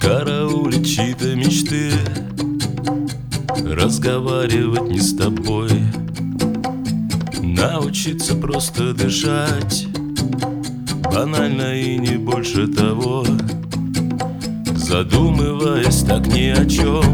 Караулить чьи-то мечты, разговаривать не с тобой, научиться просто дышать, банально и не больше того, задумываясь так ни о чем,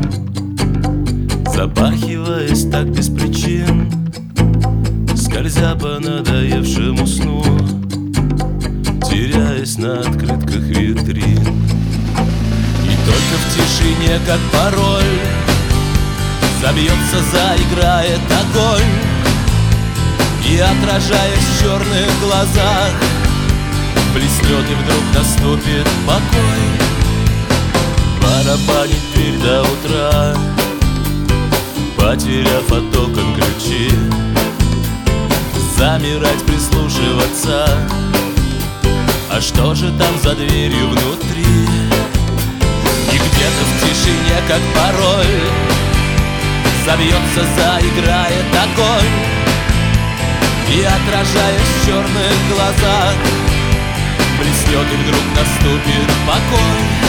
запахиваясь так без причин, скользя по надоевшему сну, теряясь на открытках витрин. И только в тишине, как пароль, забьется, заиграет огонь, и, отражаясь в черных глазах, блеснет, и вдруг наступит покой. Барабанить дверь до утра, потеряв от окон ключи, замирать, прислушиваться, а что же там за дверью внутри? И где-то в тишине, как пароль, забьется, заиграет огонь, и, отражаясь в черных глазах, блеснет, и вдруг наступит покой.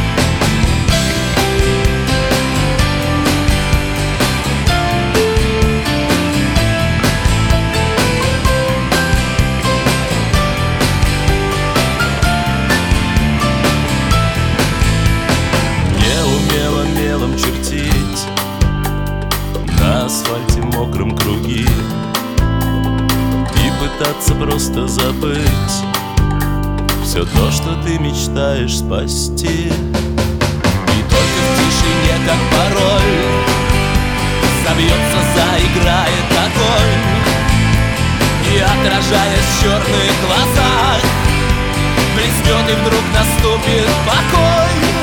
Чертить на асфальте мокром круги и пытаться просто забыть все то, что ты мечтаешь спасти. И только в тишине, как пароль, забьется, заиграет огонь, и, отражаясь в черных глазах, блеснет, и вдруг наступит покой.